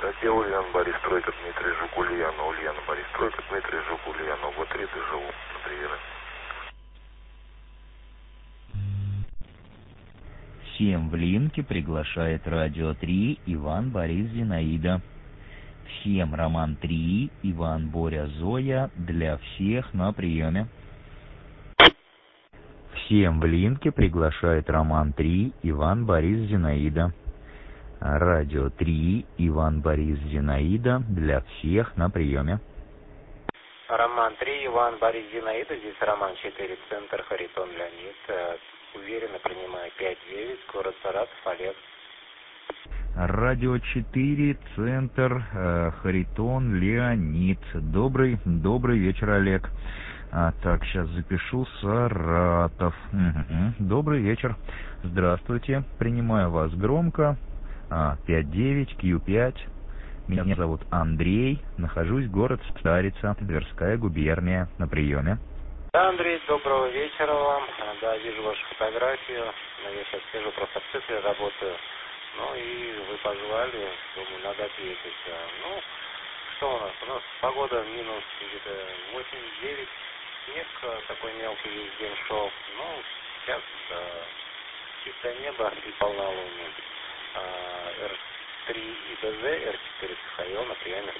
Статья Ульяна Борис Тройка Дмитрий Жук Ульяна. Ульяна Борис Тройка Дмитрий Жук Ульяна. Вот 3 живу. На приеме. Всем в линке приглашает Радио 3 Иван Борис Зинаида. Всем Роман 3 Иван Боря Зоя. Для всех на приеме. Всем в линке приглашает Роман 3 Иван Борис Зинаида. Радио 3 Иван Борис Зинаида. Для всех на приеме. Роман 3 Иван Борис Зинаида. Здесь Роман 4 Центр Харитон Леонид. Уверенно принимаю 5-9. Город Саратов. Олег. Радио 4 Центр Харитон Леонид. Добрый вечер, Олег. Так, сейчас запишу Саратов. Добрый вечер. Здравствуйте. Принимаю вас громко. 5-9, Q5. Меня зовут Андрей. Нахожусь в город Старица, Тверская губерния. На приеме. Да, Андрей, доброго вечера вам. Да, вижу вашу фотографию. Я сейчас сижу, просто в цифре работаю. Ну и вы позвали, думаю, надо ответить. Ну, что у нас? У нас погода минус где-то 8-9. Снег такой мелкий весь день шел. Ну, сейчас чистое небо и полна луны. Р3 ИБЗ, Р4 ЦХЛ на приеме.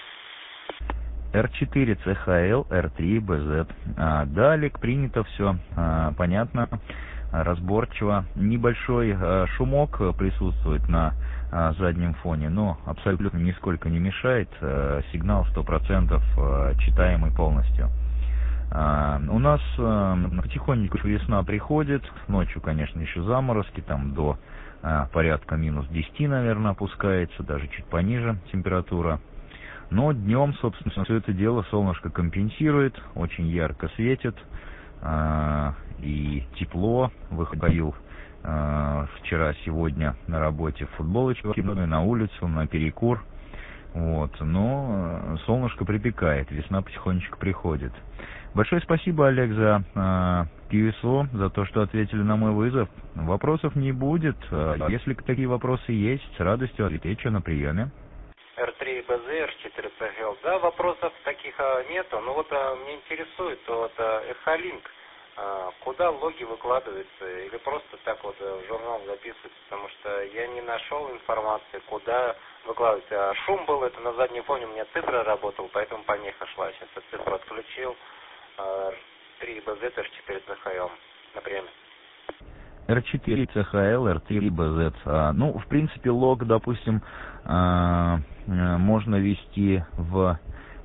Р4 ЦХЛ, Р3 БЗ. Да, Олег, принято все. Понятно, разборчиво. Небольшой шумок присутствует на заднем фоне, но абсолютно нисколько не мешает. Сигнал 100% читаемый полностью. У нас потихоньку весна приходит. Ночью, конечно, еще заморозки, там до порядка минус 10, наверное, опускается, даже чуть пониже температура. Но днем, собственно, все это дело солнышко компенсирует, очень ярко светит, и тепло. Выходил вчера-сегодня на работе в футболочке, на улицу, на перекур. Вот. Но солнышко припекает, весна потихонечку приходит. Большое спасибо, Олег, за QSO, за то, что ответили на мой вызов. Вопросов не будет. Если такие вопросы есть, с радостью отвечу на приеме. Р3 БЗ, Р4 ЦХЛ. Да, вопросов таких нету. Но вот меня интересует, вот Эхолинк, куда логи выкладываются или просто так вот в журнал записываются, потому что я не нашел информации, куда выкладывается. Шум был, это на заднем фоне у меня цифра работала, поэтому помеха шла. Сейчас я цифру отключил. 3 БЗ, Р4 ЦХЛ. Например. Р4 ЦХЛ, Р3 БЗ. Ну, в принципе, лог, допустим, можно вести в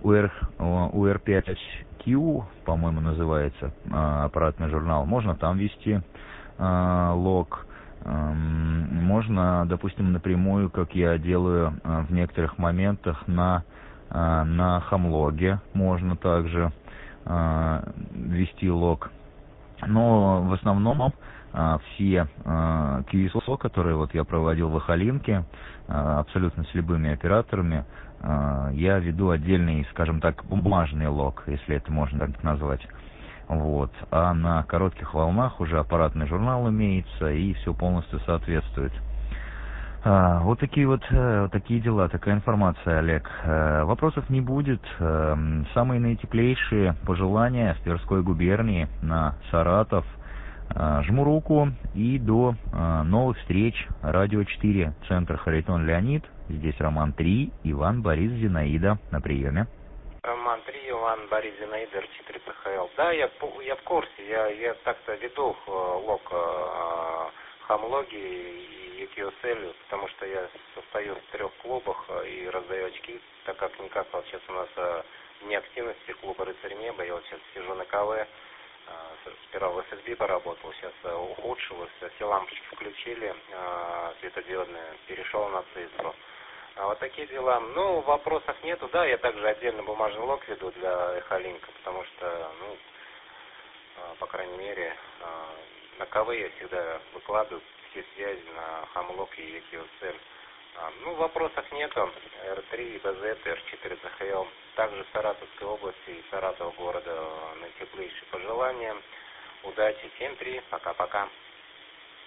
УР5Q, по-моему, называется аппаратный журнал. Можно там вести лог. Можно, допустим, напрямую, как я делаю в некоторых моментах, на хамлоге можно также вести лог. Но в основном все QSO, которые вот я проводил в Эхолинке, абсолютно с любыми операторами, я веду отдельный, скажем так, бумажный лог, если это можно так назвать. Вот. А на коротких волнах уже аппаратный журнал имеется, и все полностью соответствует. Вот такие дела, такая информация, Олег. Вопросов не будет. Самые наитеплейшие пожелания в Тверской губернии на Саратов. Жму руку и до новых встреч. Радио 4, Центр Харитон Леонид. Здесь Роман 3, Иван Борис Зинаида. На приеме. Роман 3, Иван Борис Зинаида, Р4 ЦХЛ. Да, я в курсе. Я так-то веду лог хамлоги и EQSL, потому что я состою в 3 клубах и раздаю очки, так как никак вот сейчас у нас не активности клуба «Рыцарь неба». Я вот сейчас сижу на КВ, сперва в ССБ поработал, сейчас ухудшилось, все лампочки включили, светодиодные, перешел на цифру. Вот такие дела. Ну, вопросов нету. Да, я также отдельно бумажный лог веду для Эхолинка, потому что, ну, по крайней мере, на КВ я всегда выкладываю все связи на хамлог и EQSL. Ну, вопросов нету. Р3, БЗ, Р4 ЦХЛ. Также в Саратовской области и Саратова города наитеплейшие пожелания. Удачи. 7-3. Пока-пока.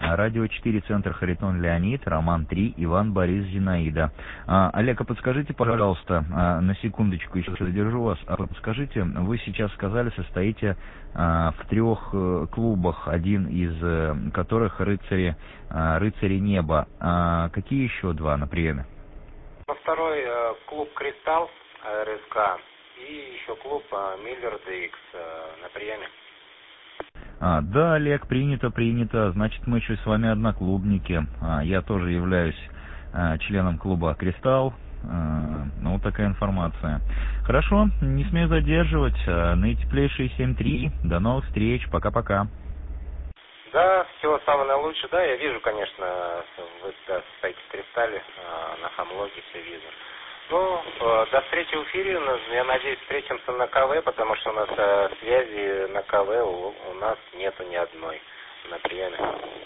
Радио 4, Центр Харитон Леонид, Роман 3, Иван Борис Зинаида. Олег, а подскажите, пожалуйста, на секундочку еще задержу вас, подскажите, вы сейчас сказали, состоите в 3 клубах, один из которых рыцари неба. Какие еще 2 на приеме? Второй клуб «Кристалл» РСК и еще клуб «Миллер DX» на приеме. Да, Олег, принято. Значит, мы еще с вами одноклубники. Я тоже являюсь членом клуба «Кристалл». Ну, вот такая информация. Хорошо, не смею задерживать. Наитеплейшие 7-3. До новых встреч. Пока-пока. Да, всего самого наилучшего. Да, я вижу, конечно, вы стоите в «Кристалле», на Хамлоге все вижу. Ну, до встречи в эфире. Я надеюсь, встретимся на КВ, потому что у нас связи на КВ у нас нету ни одной на приеме.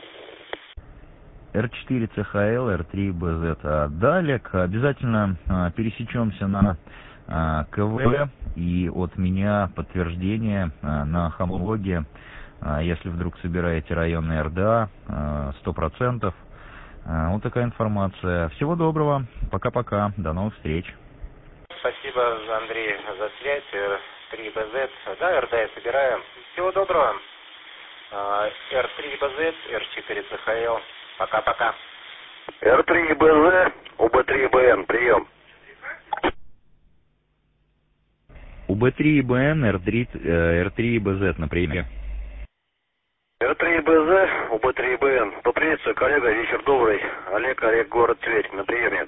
R4 CHL, R3 BZ. Да, Олег, обязательно пересечемся на КВ, и от меня подтверждение на Хамлоге, если вдруг собираете районные РДА, 100%. Вот такая информация. Всего доброго. Пока-пока. До новых встреч. Спасибо, Андрей, за связь. 3BZ. Да, РДА собираем. Всего доброго. R3BZ, R4 CHL. Пока-пока. R3BZ, УБ3БН, прием. УБ3БН, R3BZ на приеме. R3БЗ, УБ3БН. Поприветствую, коллега, вечер добрый. Олег, город Тверь, на приеме.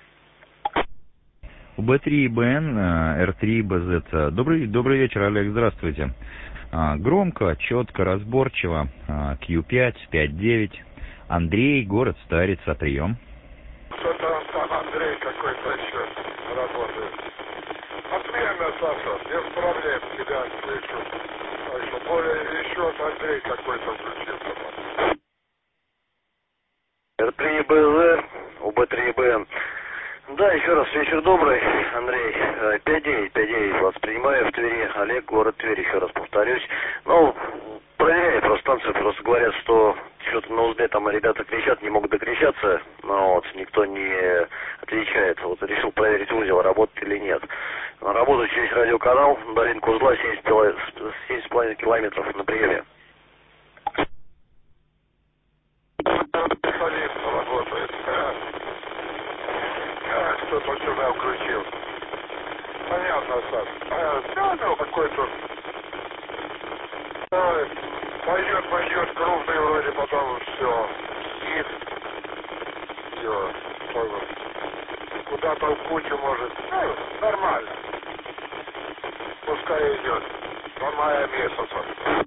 УБ3БН, R3BZ. Добрый вечер, Олег, здравствуйте. Громко, четко, разборчиво. Q5, 5-9. Андрей, город Старица, прием. Что-то там Андрей какой-то еще работает. Отменно, Саша, без проблем тебя слышу. Так что более еще Андрей какой-то включился. R3БЗ, УБ3БН. Да, еще раз вечер добрый, Андрей. 5-9 вас принимаю в Твери. Олег, город Тверь, еще раз повторюсь. Ну, проверяю просто станцию, просто говорят, что что-то на узле там ребята кричат, не могут докричаться, но вот никто не отвечает. Вот решил проверить узел, работает или нет. Работаю через радиоканал, долинка узла 70,5 километров на приеме. Работает. Кто-то сюда включил. Понятно, Саш. Все, какой-то... Пойдет крупный вроде, потом все. И... Все. Куда-то в кучу может. Ну, нормально. Пускай идет. До мая месяца.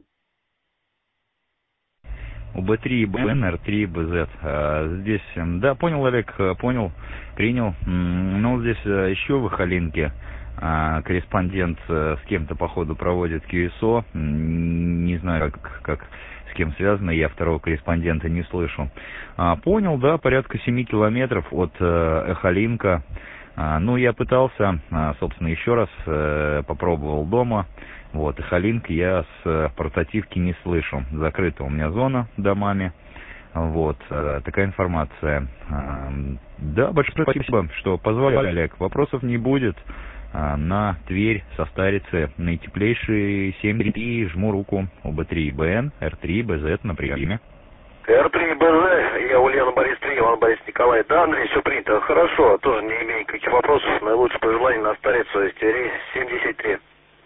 УБ3БН, R3BZ. Здесь, да, понял, Олег, понял, принял. Ну, здесь еще в Ихалинке корреспондент с кем-то, походу, проводит QSO. Не знаю, как с кем связано, я второго корреспондента не слышу. Понял, да, порядка 7 километров от Эхалинка. Ну, я пытался, собственно, еще раз попробовал дома. Вот, Эхалинк я с портативки не слышу. Закрыта у меня зона домами. Вот, такая информация. Да, большое спасибо, что позвали, Олег. Вопросов не будет. На Тверь со Старицы наитеплейшие 7-3, жму руку. УБ3БН, R3BZ на приеме. R3БЗ, я Ульяна Борис 3, Иван Борис Николай. Да, Андрей, все принято. Хорошо, тоже не имею никаких вопросов. Наилучшее пожелание на Старицу из Твери 73.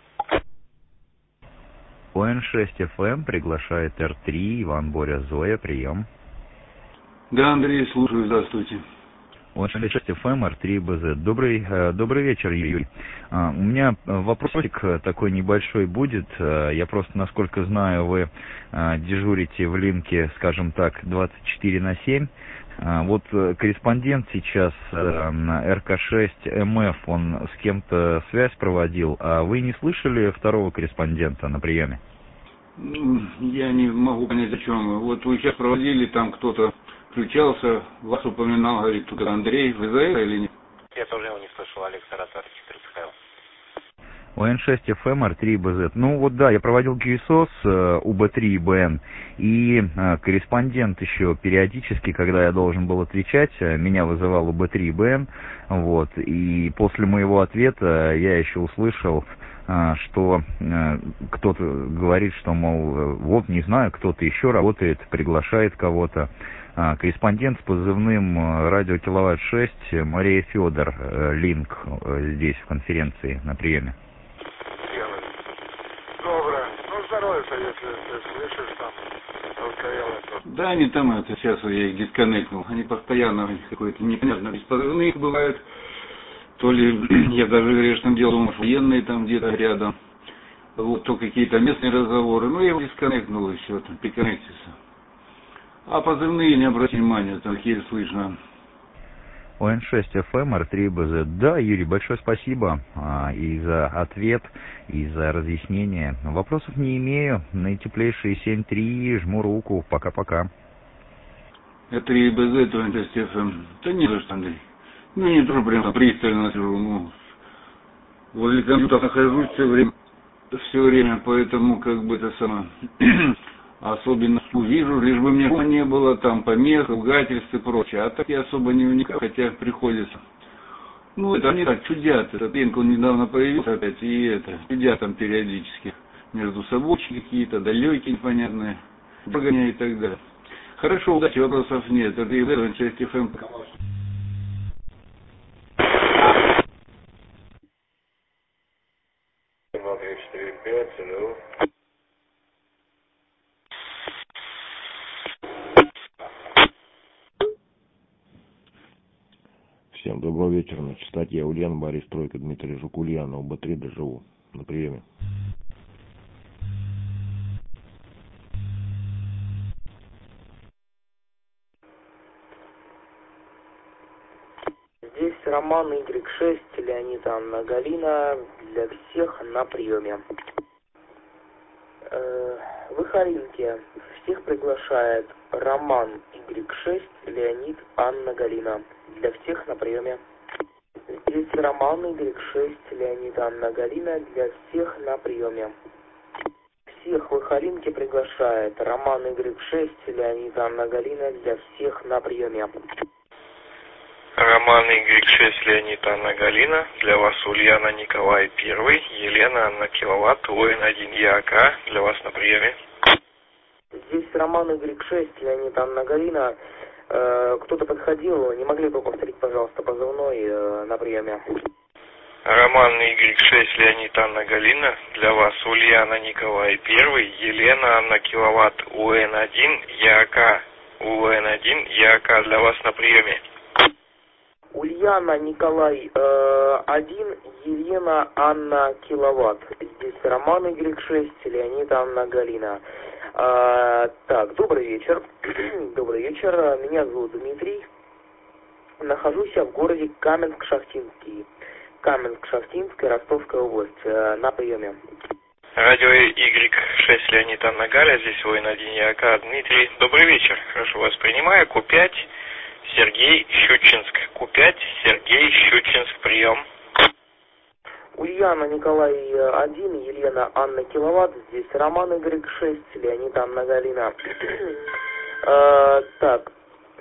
ОН6ФМ приглашает R3, Иван Боря Зоя, прием. Да, Андрей, слушаю, здравствуйте. ОН6ФМ, R3БЗ. Добрый вечер, Юрий. У меня вопросик такой небольшой будет. Я просто, насколько знаю, вы дежурите в линке, скажем так, 24/7. Вот корреспондент сейчас на РК6МФ, он с кем-то связь проводил, а вы не слышали второго корреспондента на приеме? Я не могу понять, о чем вы. Вот вы сейчас проводили, там кто-то включался, вас упоминал, говорит, тут Андрей, вы за это или нет? Я тоже его не слышал, Олег Саратов, 4 ЦХЛ. ОН6ФМ Р3БЗ. Ну вот да, я проводил QSO с УБ3ИБН, и корреспондент еще периодически, когда я должен был отвечать, меня вызывал УБ3ИБН, вот, и после моего ответа я еще услышал, что кто-то говорит, что, мол, вот, не знаю, кто-то еще работает, приглашает кого-то. Корреспондент с позывным «Радио Киловатт 6» Мария Федор, линк здесь в конференции на приеме. Доброе. Ну, здоровья, если ты слышишь там ЛКЛ. Да, они там, это сейчас я их дисконнектнул. Они постоянно, у них какой-то непонятно беспозывных бывает. То ли я даже грешным делом, может, военные там где-то рядом. Вот, то какие-то местные разговоры. Ну, я его дисконнектнул и все, там, приконнектился. А позывные, не обратите внимания, там еле слышно. ОН6ФМ Р3БЗ. Да, Юрий, большое спасибо и за ответ, и за разъяснение. Вопросов не имею. Наитеплейшие 7-3, жму руку. Пока-пока. Р3БЗ, то ОН6ФМ. Да не за что, Андрей. Ну, не тоже прям пристально сижу, ну, возле компьютера нахожусь все время, поэтому как бы это самое... Особенно увижу, лишь бы мне не было там помех, ругательств и прочее. А так я особо не вникаю, хотя приходится. Ну, это они так чудят. Этот Ленк, он недавно появился опять, и это, чудят там периодически. Между собой какие-то далекие непонятные, прогоняют и так далее. Хорошо, удачи, вопросов нет. Это ИВ 6 ФМ. 4-5, алло. Всем доброго вечера. На частоте Ульян, Борис Тройка, Дмитрий Жук, Ульяна, УБ3 доживу. На приеме. Здесь Роман Y6, Леонид Анна Галина, для всех на приеме. В Ихаринке всех приглашает Роман Y6, Леонид Анна Галина, для всех на приеме. Здесь Роман Y6, Леонид Анна Галина, для всех на приеме. Всех в Ихаринке приглашает Роман Y6, Леонид Анна Галина, для всех на приеме. Роман Y6, Леонид Анна Галина, для вас Ульяна Николай I, Елена Анна Киловатт, ОН1 ЯК, для вас на приеме. Здесь Роман Y6, Леонид Анна Галина. Кто-то подходил, не могли бы повторить, пожалуйста, позывной на приеме? Роман Y6, Леонид Анна Галина, для вас Ульяна Николай I, Елена Анна Киловатт, УН1 ЯК, УН1 ЯК, для вас на приеме. Ульяна Николай 1, Елена Анна Киловатт. Здесь Роман Y6, Леонид Анна Галина. Так, добрый вечер. Добрый вечер. Меня зовут Дмитрий. Нахожусь я в городе Каменск-Шахтинский. Каменск-Шахтинская, Ростовская область. На приеме. Радио Y6, Леонид Анна Галя, здесь ОН1 ЯК, Дмитрий. Добрый вечер. Хорошо вас принимаю. Q5, Сергей Щучинск. Q5, Сергей Щучинск, прием. Ульяна Николай 1, Елена Анна Киловатт. Здесь Роман Y6, Леонид Анна Галина. Так.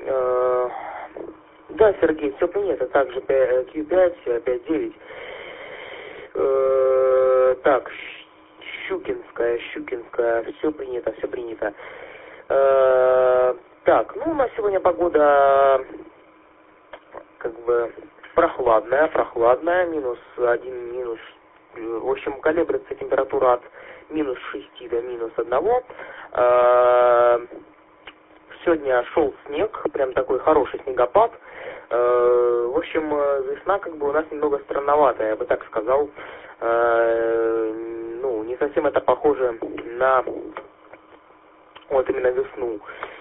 Да, Сергей, все принято. Также Q5, 5-9. Так, Щукинская. Все принято, все принято. Так, ну у нас сегодня погода как бы прохладная, -1, минус, в общем, колеблется температура от -6 до -1. Сегодня шел снег, прям такой хороший снегопад. В общем, весна как бы у нас немного странноватая, я бы так сказал. Ну, не совсем это похоже на вот именно весну.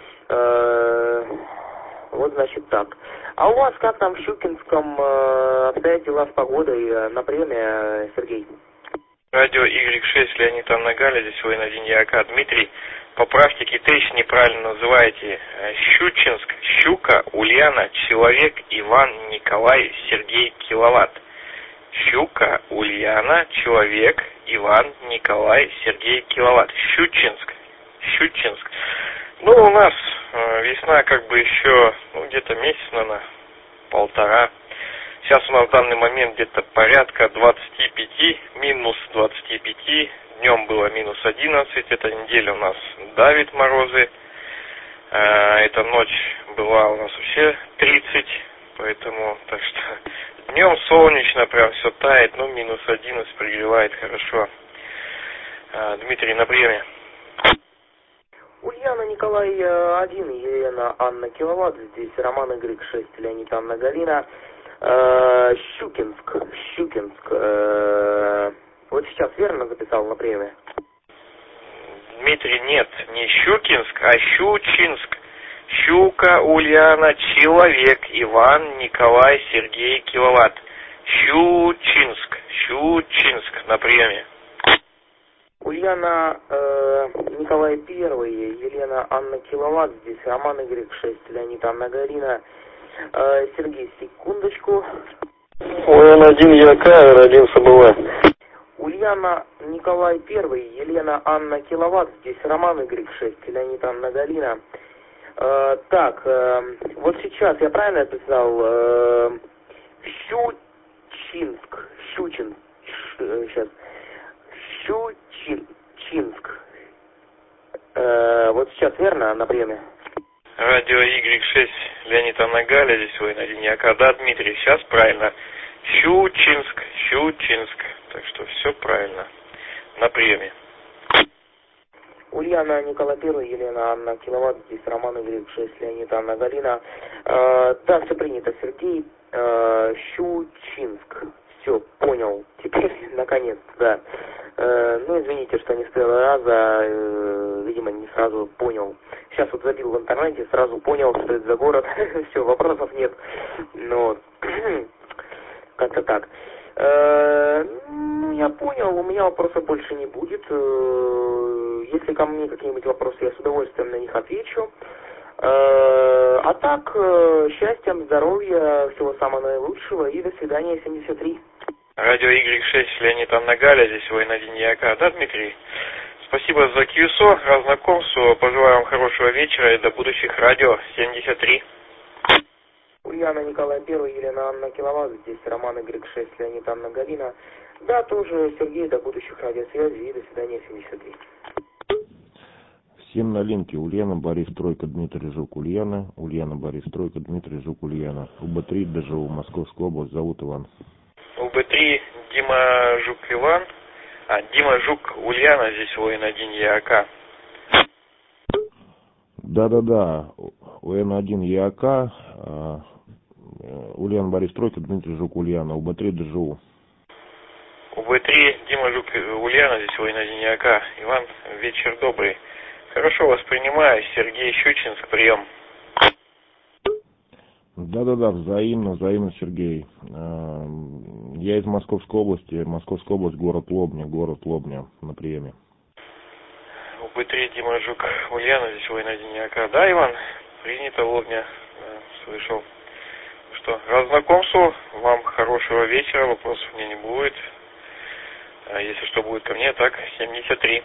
Вот, значит, так. А у вас как там в Щукинском обстоят дела с погодой на приеме, Сергей? Радио Y6, Леонид Анна Галя, здесь ОН1 ЯК, Дмитрий. Поправьте китайщ, неправильно называете. Щучинск, Щука, Ульяна, Человек, Иван, Николай, Сергей, Киловатт. Щука, Ульяна, Человек, Иван, Николай, Сергей, Киловатт. Щучинск. Ну, у нас весна как бы еще, где-то месяц, наверное, полтора. Сейчас у нас в данный момент где-то порядка 25, минус 25. Днем было минус 11. Эта неделя у нас давит морозы. Эта ночь была у нас вообще 30. Поэтому, так что днем солнечно, прям все тает. Ну, минус 11 пригревает хорошо. Дмитрий, на приеме. Ульяна, Николай 1, Елена, Анна, Киловатт. Здесь Роман, Y6, Леонид, Анна, Галина. Щукинск. Вот сейчас верно записал на приеме? Дмитрий, нет, не Щукинск, а Щучинск. Щука, Ульяна, Человек, Иван, Николай, Сергей, Киловатт. Щучинск на приеме. Ульяна, Николай 1, Елена, Анна, Киловатт. Здесь Роман, Y6, Леонид, Анна, Галина. Сергей, секундочку. УН1 ЯК, Р1 СБВ. Ульяна, Николай 1, Елена, Анна, Киловатт. Здесь Роман, Y6, Леонид, Анна, Галина. Так, вот сейчас я правильно написал? Щучинск. Вот сейчас верно на приеме? Радио Y6, Леонид, Анна, Галя, здесь УН1 ЯК. Да, Дмитрий, сейчас правильно. Щучинск. Так что все правильно. На приеме. Ульяна, Николай 1, Елена, Анна, Киловатт. Здесь Роман, Y6, Леонид, Анна, Галина. Да, все принято, Сергей. Щучинск. Все, понял. Теперь, наконец, да. Ну, извините, что не с первого раза, видимо, не сразу понял. Сейчас вот забил в интернете, сразу понял, что это за город. Все, вопросов нет. Но как-то так. Ну, я понял, у меня вопросов больше не будет. Если ко мне какие-нибудь вопросы, я с удовольствием на них отвечу. А так, счастья, здоровья, всего самого наилучшего и до свидания, 73. Радио Y6, Леонид, Анна, Галя, здесь УН1 ЯК. Да, Дмитрий? Спасибо за QSO, раз знакомство. Пожелаю вам хорошего вечера и до будущих радио, 73. Ульяна, Николай 1, Елена, Анна, Киловатт. Здесь Роман, Y6, Леонид, Анна, Галина. Да, тоже Сергей, до будущих радиосвязи и до свидания, 73. Всем на линке. Ульяна, Борис, Тройка, Дмитрий, Жук, Ульяна. Ульяна, Борис, Тройка, Дмитрий, Жук, Ульяна. УБ3, ДЖУ, Московская область. Зовут Иван. УБ3, Дима, Жук, Иван. Дима, Жук, Ульяна, здесь УН1 ЯК. Да. УН1 ЯК. Ульяна, Борис, Тройка, Дмитрий, Жук, Ульяна. УБ3, ДЖУ. УБ3, Дима, Жук, Ульяна, здесь УН1 ЯК. Иван, вечер добрый. Хорошо вас принимаю. Сергей, Щучинск, прием. Да, взаимно, Сергей. Я из Московской области. Московская область, город Лобня на приеме. УБ3, Дима, Жук, Ульяна, здесь УН1 ЯК. Да, Иван, принято Лобня. Слышал. Что, раз знакомству, вам хорошего вечера, вопросов у меня не будет. Если что будет ко мне, так, 73.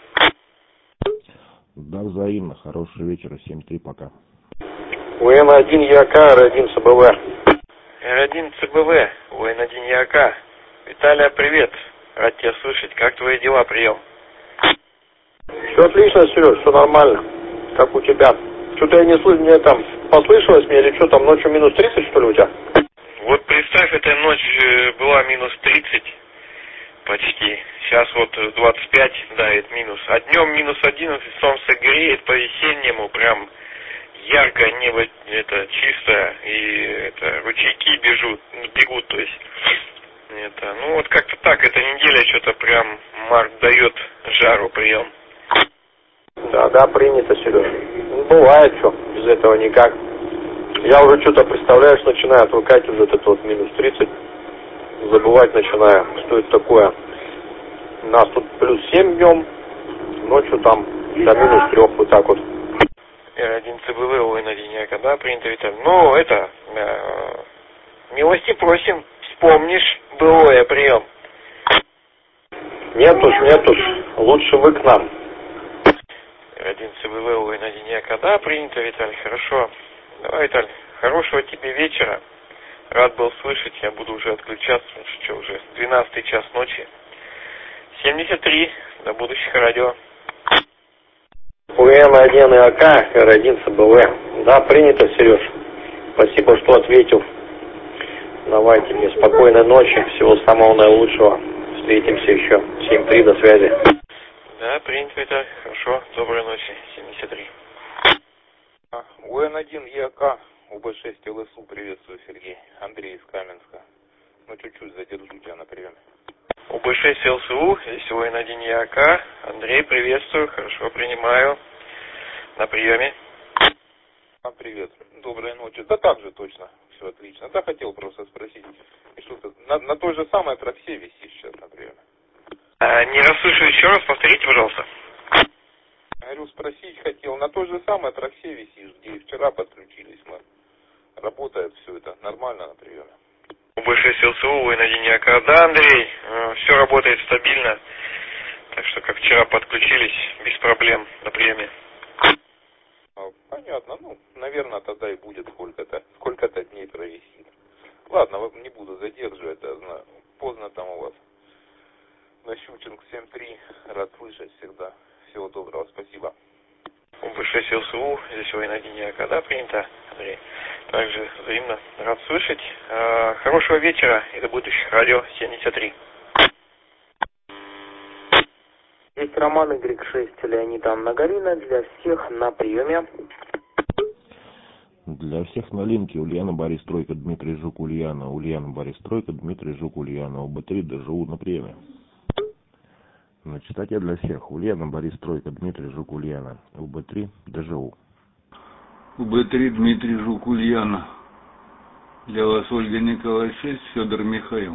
Да, взаимно. Хорошего вечера. 7-3. Пока. УН1 ЯК, Р1 СБВ. Р1 ЦБВ, УН1 ЯК. Виталия, привет. Рад тебя слышать. Как твои дела, прием? Все отлично, Сереж, все нормально. Как у тебя? Что-то я не слышу, мне там послышалось мне или что там, ночью минус 30, что ли, у тебя? Вот представь, эта ночь была минус 30 почти. Сейчас вот 25 давит минус. А днем минус 11, солнце греет по-весеннему, прям ярко, небо это чистое, и это ручейки бегут, то есть это, ну вот как-то так, эта неделя что-то прям март дает жару, прием. Да, принято, Сереж. Ну, бывает, что, без этого никак. Я уже что-то, представляешь, начинаю отвыкать уже этот вот минус 30. Забывать начинаю, что это такое. У нас тут плюс 7 днем, ночью там до минус 3, вот так вот. Р1 ЦБВ, УН1 ЯК, да, принято, Виталий. Ну, это, милости просим, вспомнишь ПО, прием. Нет уж, лучше вы к нам. Один ЦБВ, УН1 ЯК, да, принято, Виталий, хорошо. Давай, Виталий, хорошего тебе вечера. Рад был слышать, я буду уже отключаться, потому что уже 12 час ночи. 73, до будущих радио. УН1 ЯК, Р1 ЦБВ. Да, принято, Сереж. Спасибо, что ответил. Давай тебе спокойной ночи, всего самого наилучшего. Встретимся еще. 7-3, до связи. Да, принято, Виталий, хорошо, доброй ночи, 73. УН1 ЯК, УБ6 ЛСУ, приветствую, Сергей. Андрей из Каменска. Ну, чуть-чуть задержу тебя на приеме. УБ6 ЛСУ, здесь УН1 ЯК. Андрей, приветствую, хорошо, принимаю. На приеме. Привет, доброй ночи. Да так же точно, все отлично. Да, хотел просто спросить, что-то на той же самой трассе висишь сейчас на приеме? Не расслышу еще раз, повторите, пожалуйста. Говорю, спросить хотел, на той же самой трассе висишь, где и вчера подключились мы. Работает все это нормально на приеме? УБ6 ЛСУ, УН1 ЯК. Да, Андрей, все работает стабильно. Так что, как вчера подключились, без проблем на приеме. Понятно, ну, наверное, тогда и будет сколько-то дней провисит. Ладно, не буду задерживать, я знаю, поздно там у вас. На Щучинг 7-3, рад слышать всегда. Всего доброго, спасибо. УБ6 ЛСУ, здесь УН1 ЯК, да, принято, Андрей. Также взаимно рад слышать. Хорошего вечера и до будущих радио 73. Здесь Роман Y6, Леонид Анна Галина, для всех на приеме. Для всех на линке Ульяна, Борис Тройка, Дмитрий Жук, Ульяна, Ульяна, Борис Тройка, Дмитрий Жук, Ульяна, ОБ3 ДЖУ на приеме. На частоте для всех Ульяна, Борис Тройка, Дмитрий Жук, Ульяна, ОБ3 ДЖУ. УБ3 Дмитрий Жук, Ульяна. Для вас Ольга Николай 6, Федор Михаил.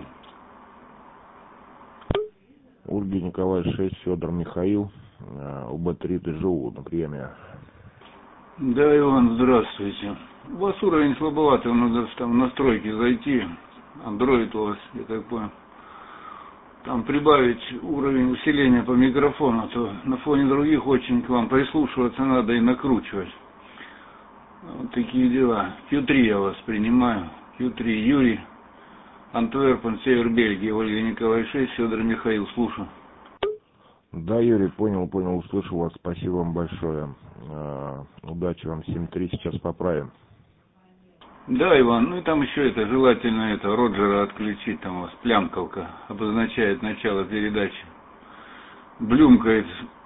Ольга Николай 6, Федор Михаил, УБ3 ДЖУ на приеме. Да, Иван, здравствуйте. У вас уровень слабоватый, надо там в настройки зайти. Android у вас, я так понял. Там прибавить уровень усиления по микрофону, а то на фоне других очень к вам прислушиваться надо и накручивать. Вот такие дела. Q3 я вас принимаю. Q3 Юрий, Антверпен, Север Бельгии, Ольга Николай 6, Федор Михаил, слушаю. Да, Юрий, понял, услышал вас, спасибо вам большое. Удачи вам, 7-3, сейчас поправим. Да, Иван, ну и там еще это, желательно это, Роджера отключить, там у вас плямковка обозначает начало передачи. Блюмкает.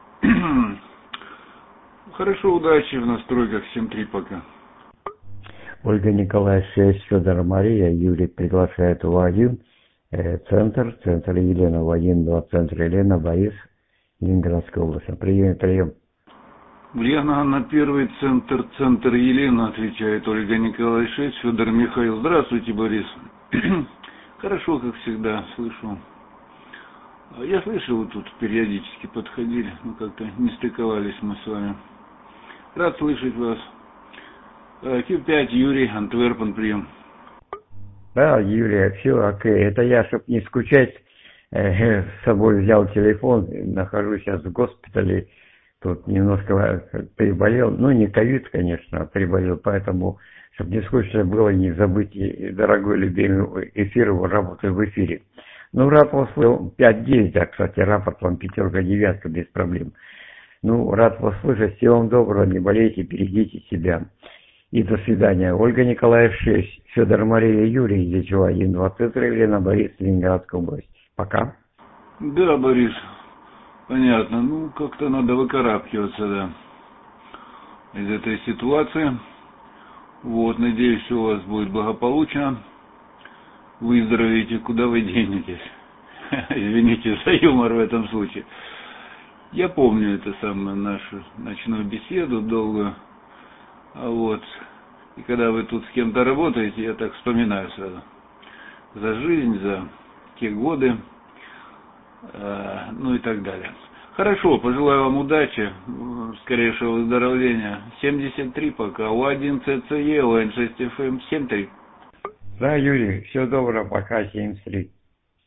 Хорошо, удачи в настройках, 7-3 пока. Ольга Николаевна 6, Федор Мария, Юрий приглашает УА1, центр Елена, УА1, 2, центр Елена, Борис, Ленинградская область. Прием. Ульяна на первый центр Елена, отвечает Ольга Николаевна 6, Федор Михаил. Здравствуйте, Борис. Хорошо, как всегда, слышу. Я слышал, вы тут периодически подходили, но как-то не стыковались мы с вами. Рад слышать вас. Q5, Юрий, Антверпен, прием. Да, Юрий, все окей. Это я, чтобы не скучать, с собой взял телефон, нахожусь сейчас в госпитале, тут немножко приболел, ну не ковид, конечно, а приболел, поэтому, чтобы не скучно было, не забыть дорогой любимый эфир, работаю в эфире. Ну, рад вас, 5-9, а, кстати, рапорт вам 5-9, без проблем. Ну, рад вас слышать, всего вам доброго, не болейте, берегите себя. И до свидания. Ольга Николаев 6, Федор Мария Юрий, здесь УА1, 2 центра Елена, Борис, Ленинградская область. Пока. Да, Борис, понятно. Ну, как-то надо выкарабкиваться, да, из этой ситуации. Вот, надеюсь, все у вас будет благополучно. Выздоровеете, куда вы денетесь. Извините за юмор в этом случае. Я помню это самое, нашу ночную беседу долгую. Вот. И когда вы тут с кем-то работаете, я так вспоминаю сразу. За жизнь, за те годы, ну и так далее. Хорошо, пожелаю вам удачи, скорейшего выздоровления. 73 пока, УА1 ЦЦЕ, УН6ФМ, 7-3. Да, Юрий, всего доброго, пока, 7-3.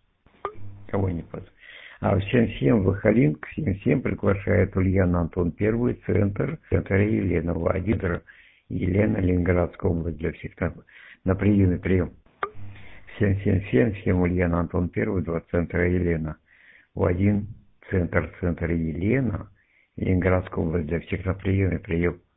Кого не под. А в 7-7 Вахалин, к 7-7 приглашает Ульяна Антон Первый, центр Елена Владимир, Елена, Ленинградская область, для всех на приеме прием. 777, 7 Ульяна Антон Первый, 2 центра Елена. В1 центр Елена, Ленинградская область, для всех на приеме прием.